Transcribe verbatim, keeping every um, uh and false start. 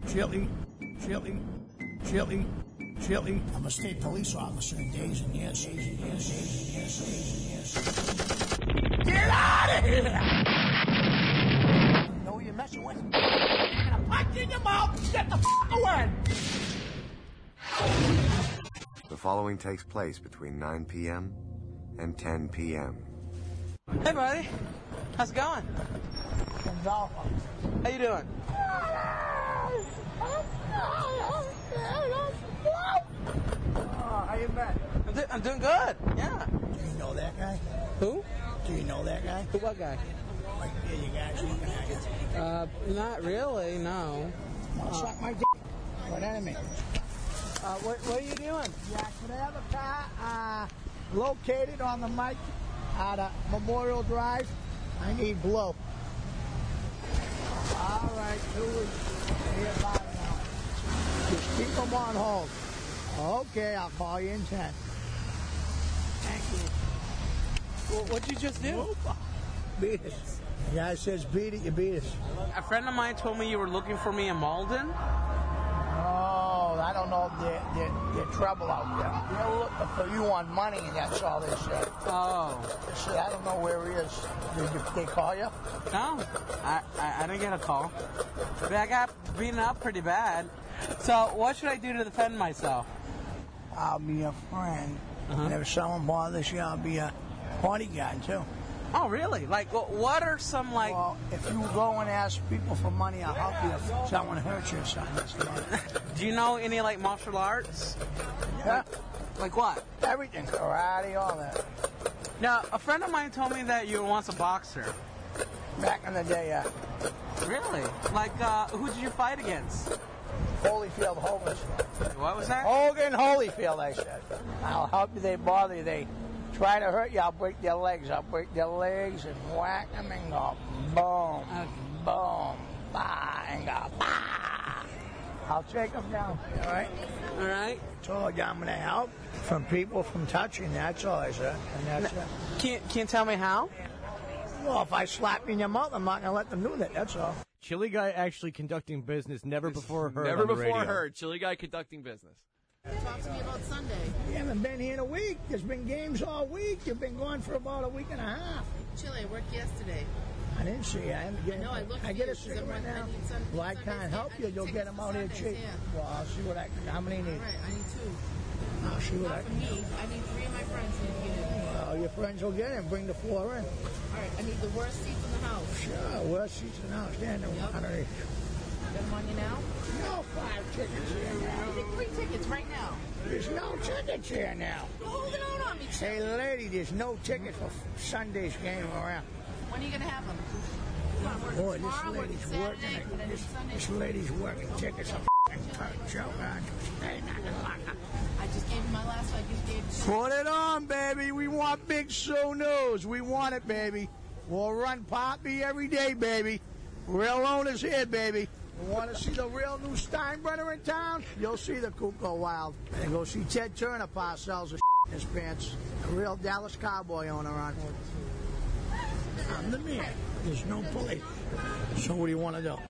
chili, chili, chili, chili. I'm a state police officer in days and years, days and years, days and years, days and years. Get out of here! You know who you're messing with? I'm gonna punch you in your mouth. Get the f*** away! The following takes place between nine p.m. and ten p.m. Hey, buddy. How's it going? Gonzalo. How you doing? Oh, how you been? I'm, do- I'm doing good. Yeah. Do you know that guy? Who? Do you know that guy? Who? What guy? Like, yeah, you guys looking at you. Uh, not really. No. Uh, Suck my dick. What enemy? Uh, what, what are you doing? Yeah, can I have a car uh, located on the mic at uh, Memorial Drive? I need blue. All right, two weeks. Here about now. Just keep them on hold. Okay, I'll call you in ten. Thank you. Well, what'd you just do? Beat it. The guy says beat it, you beat it. A friend of mine told me you were looking for me in Malden. Oh, I don't know if they're, they're, they're trouble out there. They're looking for you on money, and that's all they said. Oh. They said, I don't know where he is. Did you, they call you? No. I, I, I didn't get a call. But I got beaten up pretty bad. So what should I do to defend myself? I'll be a friend. Uh-huh. And if someone bothers you, I'll be a bodyguard, too. Oh, really? Like, wh- what are some, like... Well, if you go and ask people for money, I'll help you if someone hurts you or something. That's about it. Do you know any, like, martial arts? Yeah. Like what? Everything. Karate, all that. Now, a friend of mine told me that you were once a boxer. Back in the day, yeah. Really? Like, uh, who did you fight against? Holyfield, Hogan. What was that? Hogan, Holyfield, I said. I'll help you. They bother you. They try to hurt you. I'll break their legs. I'll break their legs and whack them and go boom, boom, bah, and go bah. I'll take them down. All right? All right. Told you I'm going to help from people from touching. That's all I said. And that's it. Can't, can't tell me how? Well, if I slap you in your mouth, I'm not going to let them do that. That's all. Chili Guy actually conducting business, never before heard. Never on the before radio. heard. Chili Guy conducting business. Talk to me about Sunday. You haven't been here in a week. There's been games all week. You've been gone for about a week and a half. Chili, I worked yesterday. I didn't see you. I haven't get. No, I looked. I for get you, a cigarette right now. I need some, Well, I Sundays, can't help I you. need You'll get tickets them for out here Sundays, cheap. yeah. Well, I'll see what I can. How many need? All right, I need two. I'll see what Not I for can. me. I need three of my friends need to get in. Well, your friends will get it. Bring the floor in. All right, I need the worst seats in the house. Sure. Worst seats in the house. Stand there. Yep. Underneath. Got them on you now? No five tickets here now. I need three tickets right now. There's no tickets here now. You're holding out on me, Chili. Hey, lady, there's no tickets for Sunday's game around. When are you going to have them? Come on, work Boy, this tomorrow, work lady's Saturday, working. and then This, Sunday. this lady's working tickets. A f***ing joke. I just gave you my last one. I just gave you. Put it on, baby. We want Big Sue News. We want it, baby. We'll run Poppy every day, baby. Real owners here, baby. You want to see the real new Steinbrenner in town? You'll see the Cuckoo Wild. And go see Ted Turner pa sells a in his pants. A real Dallas Cowboy owner on. I'm the man. There's no police. So what do you want to do?